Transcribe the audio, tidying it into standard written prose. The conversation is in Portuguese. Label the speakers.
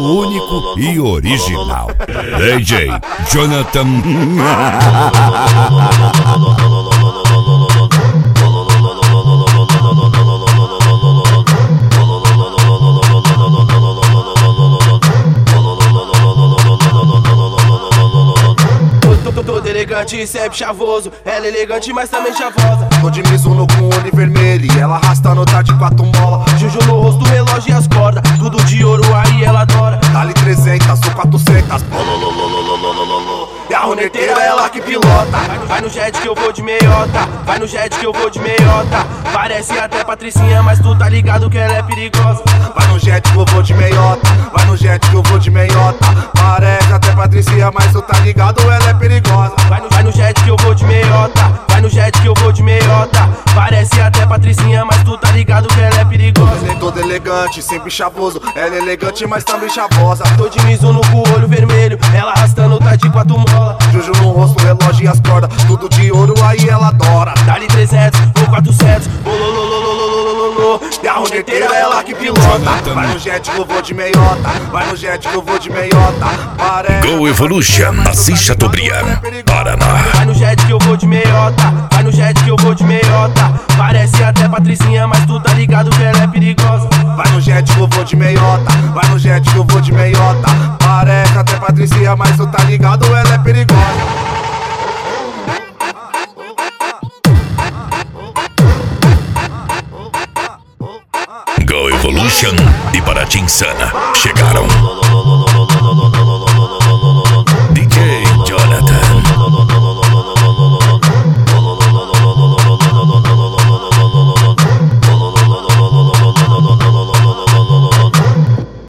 Speaker 1: único e original. DJ Jonathan.
Speaker 2: Todo elegante e sempre chavoso. Ela é elegante, mas também chavosa.
Speaker 3: Tô de Mizuno com olho vermelho e ela arrastando tá de 4 mola.
Speaker 2: Juju no rosto, relógio e as cordas. Tudo de ouro, aí ela adora.
Speaker 3: Dali 300 ou 400. E a runeteira é ela que pilota.
Speaker 2: Vai no jet que eu vou de meiota. Vai no jet que eu vou de meiota. Parece até patricinha, mas tu tá ligado que ela é perigosa.
Speaker 3: Vai no jet que eu vou de meiota. Vai no jet que eu vou de meiota. Parece até patricinha, mas tu tá ligado, ela é perigosa.
Speaker 2: Vai no jet que eu vou de meiota. Vai no jet que eu vou de meiota. Parece até patricinha, mas tu tá ligado que ela é perigosa.
Speaker 3: Todo elegante, sempre chavoso. Ela é elegante, mas também chavosa.
Speaker 2: Tô de Mizuno com o olho vermelho. Ela arrastando tá de 4 mola.
Speaker 3: Juju no rosto, relógio e as cordas. Tudo de ouro, aí ela adora.
Speaker 2: Dali 300 ou 400. E a runeteira é ela que pilota.
Speaker 3: Vai no jet que eu vou de meiota. Vai no jet que eu vou de meiota.
Speaker 1: Go Evolution, Assis Chateaubriand, Paraná.
Speaker 2: Vai no jet que eu vou de meiota. Vai no jet que eu vou de meiota. Parece até patricinha, mas tu tá ligado que ela é perigosa.
Speaker 3: Vai no jet que eu vou de meiota. Vai no jet que eu vou de meiota. Parece até patricinha, mas tu tá ligado, ela é perigosa.
Speaker 1: Go Evolution e Paraty Insana chegaram.